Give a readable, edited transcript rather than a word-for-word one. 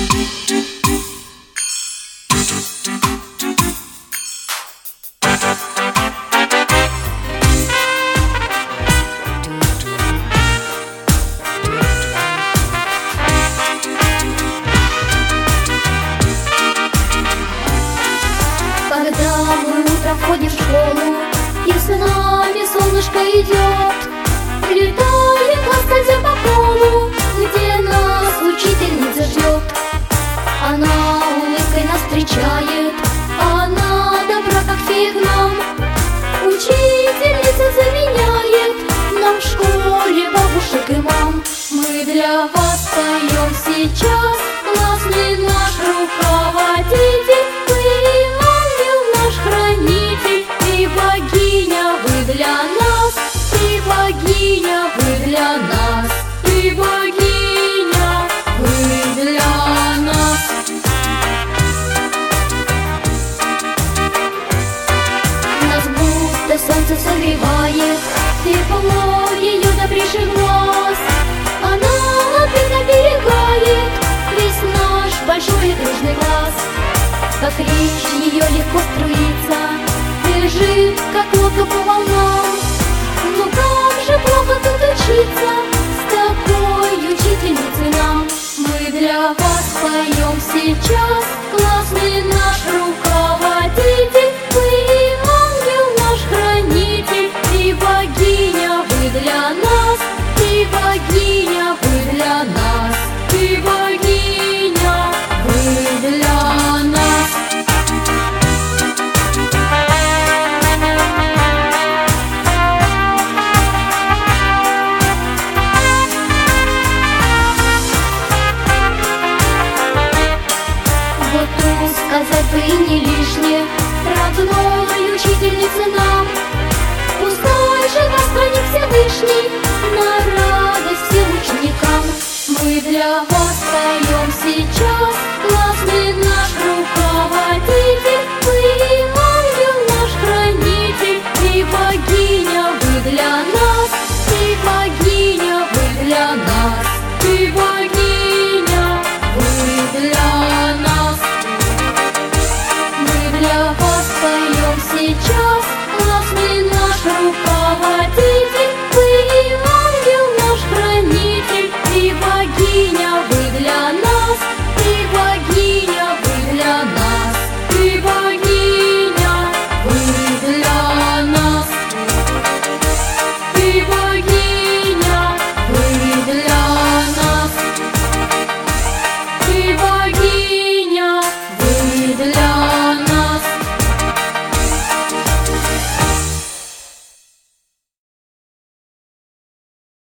Когда мы утром входим в школу, и с нами солнышко идет, летает ласточка по полу, где нас учительница ждет. Она улыбкой нас встречает, она добра, как фея к нам. Учительница заменяет нам в школе бабушек и мам. Мы для вас поем сейчас, классный наш руководитель. Ты богиня, вы для нас, ты богиня, вы для нас, ты богиня, вы для нас. Нас будто солнце согревает, тепло ее добрейших глаз. Она опять оберегает весь наш большой и дружный класс. Как речь ее легко струится, бежит, как лодка по волнам. Но как же плохо тут учиться с такой учительницей нам. Мы для вас поем сейчас, классный наш руководитель. Вы ангел наш хранитель, ты богиня, вы для нас, ты богиня, вы для нас, ты богиня, вы для нас. Сказать бы и не лишнее родной учительнице нам. Пускай же нас хранит Всевышний на радость всем ученикам. Мы для вас поем сейчас, классный наш руководитель.